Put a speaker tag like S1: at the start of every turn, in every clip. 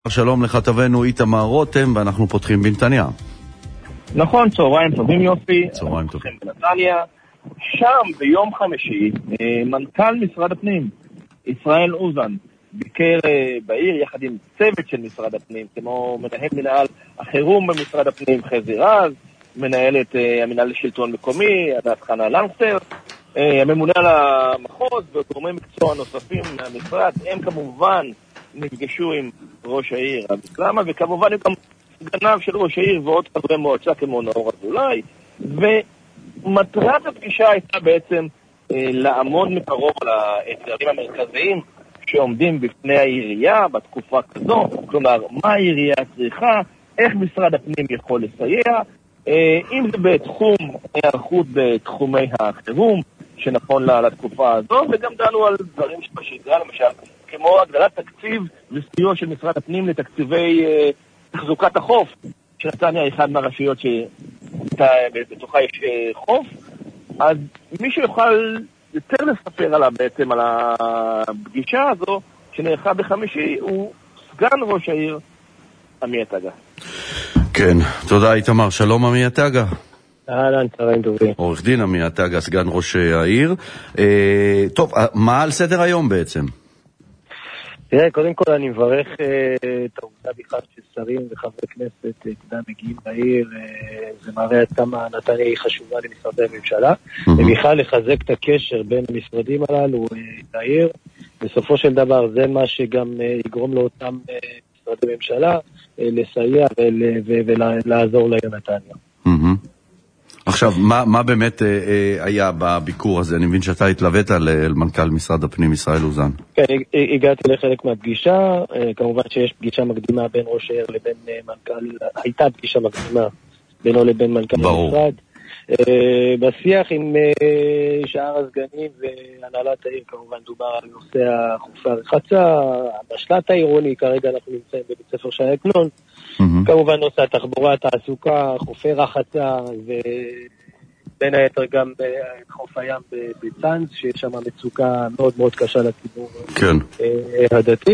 S1: שלום לכתבנו איתמר רותם, ואנחנו פותחים בנתניה.
S2: נכון, צהריים טובים יופי.
S1: צהריים טובים.
S2: בנתניה, שם ביום חמישי, מנכ"ל משרד הפנים, ישראל אוזן, ביקר בעיר יחד עם צוות של משרד הפנים, כמו מנהל החירום במשרד הפנים חזי רז, מנהלת המנהל לשלטון מקומי, עדת חנה לנסר, הממונה על המחוז וגורמי מקצוע נוספים מהמשרד. הם כמובן נפגשו עם ראש העיר אביסלמה, וכמובן גם סגניו של ראש העיר ועוד חברי מועצה כמו נאור אזולאי, ומטרת הפגישה הייתה בעצם לעמוד מקרוב על האתגרים המרכזיים שעומדים בפני העירייה בתקופה כזו, כלומר מה העירייה צריכה, איך משרד הפנים יכול לסייע, אם זה בתחום היערכות בתחומי החירום שנכון לתקופה הזו, וגם דנו על דברים שבשגרה, למשל כמו הגדלת תקציב וסיוע של משרד הפנים לתקציבי תחזוקת החוף, שנתניה היא אחד מהרשויות שבתוכה יש חוף. אז מישהו יוכל יותר לספר עליו בעצם על הפגישה הזו שנערכה בחמישי, הוא סגן ראש העיר עמי עטגה.
S1: כן, תודה איתמר. שלום עמי עטגה.
S3: אהלן, צהריים טובים.
S1: עורך דין עמי עטגה, סגן ראש העיר. טוב, מה על סדר היום בעצם?
S3: תראה, קודם כל אני מברך את העובדה בכלל ששרים וחברי כנסת מגיעים לעיר, זה מראה עד כמה נתניה היא חשובה למשרדי הממשלה, ובכלל לחזק את הקשר בין המשרדים הללו לעיר. בסופו של דבר זה מה שגם יגרום לאותם משרדי ממשלה לסייע ולעזור לעיר נתניה.
S1: עכשיו, מה באמת היה בביקור הזה? אני מבין שאתה התלווית למנכ"ל משרד הפנים ישראל אוזן.
S3: כן, הגעתי לחלק מהפגישה, כמובן שיש פגישה מקדימה בין ראש העיר לבין מנכ"ל, הייתה פגישה מקדימה בינו לבין מנכ"ל המשרד. בשיח עם שאר הסגנים והנהלת העיר כמובן דובר על נושא חופי הרחצה, המשלט העירוני, כרגע אנחנו נמצאים בבית ספר שי עגנון, כמובן נושא התחבורה, התעסוקה, חופי רחצה, ובין היתר גם חוף הים בצאנז, שיש שם מצוקה מאוד מאוד קשה לציבור הדתי.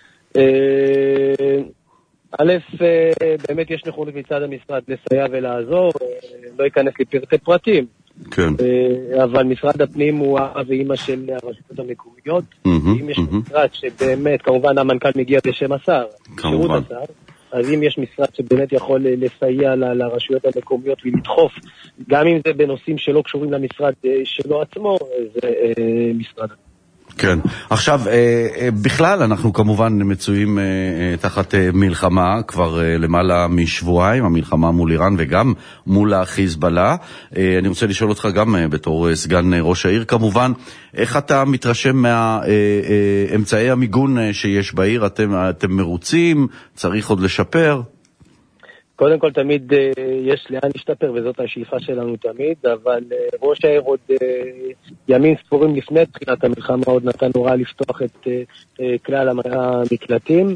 S3: א', באמת יש נכונות מצד המשרד לסייע ולעזור, לא ייכנס לפרטי פרטים, אבל משרד הפנים הוא האבא ואמא של הרשויות המקומיות. אם יש משרד שבאמת, כמובן המנכ"ל מגיע בשם השר, שירות השר, אז אם יש משרד שבאמת יכול לסייע לרשויות המקומיות ולדחוף, גם אם זה בנושאים שלא קשורים למשרד שלו עצמו, זה משרד.
S1: כן. עכשיו, בכלל אנחנו כמובן מצויים תחת מלחמה כבר למעלה משבועיים, המלחמה מול איראן וגם מול החיזבאללה. אני רוצה לשאול אותך גם בתור סגן ראש העיר כמובן, איך אתה מתרשם מהאמצעי המיגון שיש בעיר? אתם מרוצים? צריך עוד לשפר?
S3: קודם כל תמיד יש לאן להשתפר, וזאת השאיפה שלנו תמיד, אבל ראש העיר עוד ימים ספורים לפני תחילת המלחמה עוד נתן הוראה לפתוח את כלל המקלטים.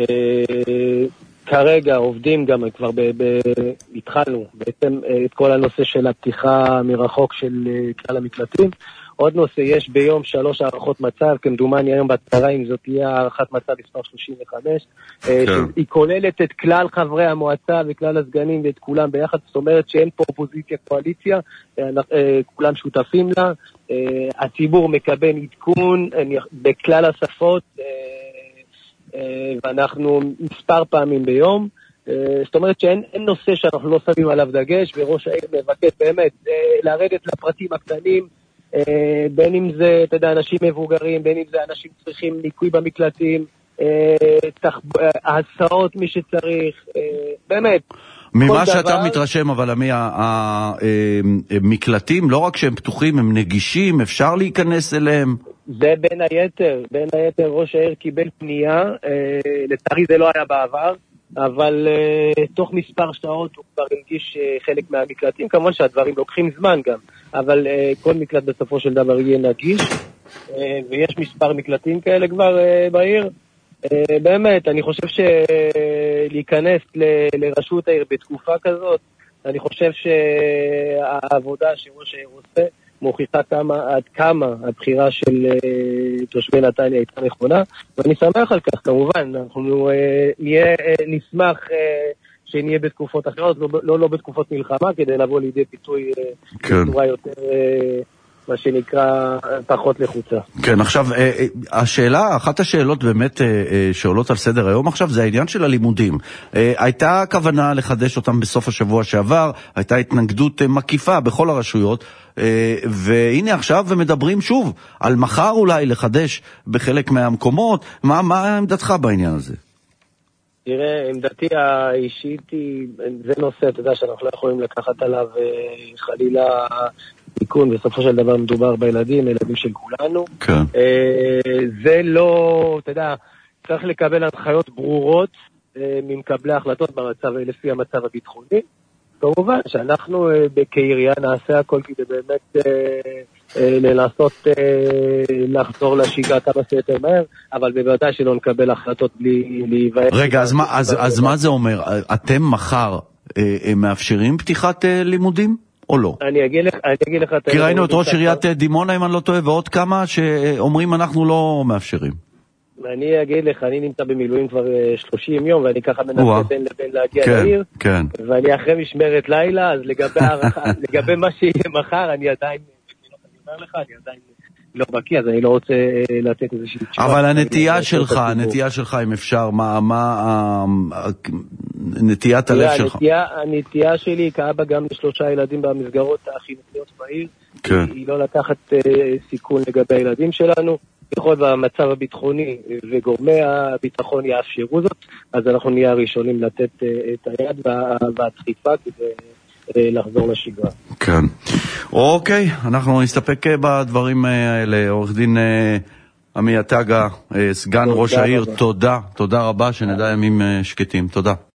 S3: כרגע עובדים גם, כבר התחלנו בעצם את כל הנושא של הפתיחה מרחוק של כלל המקלטים. עוד נושא, יש ביום 3 הערכות מצב, כמדומני היום בצהריים זאת תהיה הערכת מצב מספר 35, היא כוללת את כלל חברי המועצה וכלל הסגנים ואת כולם ביחד, זאת אומרת שאין פה אופוזיציה קואליציה, כולם שותפים לה, הציבור מקבל עדכון בכלל השפות, ואנחנו מספר פעמים ביום, זאת אומרת שאין נושא שאנחנו לא שמים עליו דגש, וראש העיר מבקש באמת לרדת לפרטים הקטנים, בין אם זה, אתה יודע, אנשים מבוגרים, בין אם זה אנשים צריכים ניקוי במקלטים, הסעות מי שצריך, באמת.
S1: ממה שאתה מתרשם, אבל המקלטים, לא רק שהם פתוחים, הם נגישים, אפשר להיכנס אליהם?
S3: זה בין היתר ראש העיר קיבל פנייה, לצערי זה לא היה בעבר, אבל תוך מספר שעות הוא כבר הנגיש חלק מהמקלטים, כמובן שהדברים לוקחים זמן גם, אבל כל מקלט בסופו של דבר יהיה נגיש, ויש מספר מקלטים כאלה כבר בעיר. באמת, אני חושב שלהיכנס לרשות העיר בתקופה כזאת, אני חושב שהעבודה שראש העיר עושה, מוכיחה עד כמה הבחירה של תושבי נתניה הייתה נכונה, ואני שמח על כך, כמובן, אנחנו נשמח שנהיה בתקופות אחרות, לא בתקופות מלחמה, כדי לבוא לידי פיתוי בצורה יותר, מה שנקרא, פחות לחוצה.
S1: כן, עכשיו, אחת השאלות באמת שעולות על סדר היום עכשיו, זה העניין של הלימודים. הייתה כוונה לחדש אותם בסוף השבוע שעבר, הייתה התנגדות מקיפה בכל הרשויות, והנה עכשיו מדברים שוב על מחר אולי לחדש בחלק מהמקומות. מה עמדתך בעניין הזה?
S3: תראה, עמדתי האישית היא, זה נושא, אתה יודע, שאנחנו לא יכולים לקחת עליו חלילה תיקון, בסופו של דבר מדובר בילדים של כולנו.
S1: כן.
S3: זה לא, אתה יודע, צריך לקבל הנחיות ברורות ממקבלי ההחלטות לפי המצב הביטחוני. כמובן שאנחנו כעירייה נעשה הכל כדי באמת לנסות לחזור לשגרה כמה שיותר מהר, אבל בוודאי שלא נקבל החלטות בלי להיוועץ.
S1: רגע, אז מה זה אומר? אתם מחר מאפשרים פתיחת לימודים או לא?
S3: אני אגיד לך...
S1: כי ראינו את ראש עיריית דימונה, אם אני לא טועה, ועוד כמה שאומרים אנחנו לא מאפשרים.
S3: אני אגיד לך, אני נמצא במילואים כבר 30 יום, ואני ככה מנסה בין לבין להגיע לעיר, ואני אחרי משמרת לילה, אז לגבי מה שיהיה מחר, אני עדיין, אני אומר לך, אני עדיין לא בקיא, אז אני לא רוצה לתת איזושהי תשובה.
S1: אבל הנטייה שלך, אם אפשר, מה נטיית הלב שלך?
S3: הנטייה שלי כאבא גם לשלושה ילדים במסגרות החינוכיות בעיר, היא לא לקחת סיכון לגבי הילדים שלנו, בכל במצב הביטחוני וגורמי הביטחון יאפשרו זאת, אז אנחנו נהיה הראשונים לתת את היד והדחיפה כדי לחזור לשגרה.
S1: כן. אוקיי, אנחנו נסתפק בדברים האלה. עורך דין עמי עטגה, סגן ראש העיר, תודה רבה, שנדע ימים שקטים. תודה.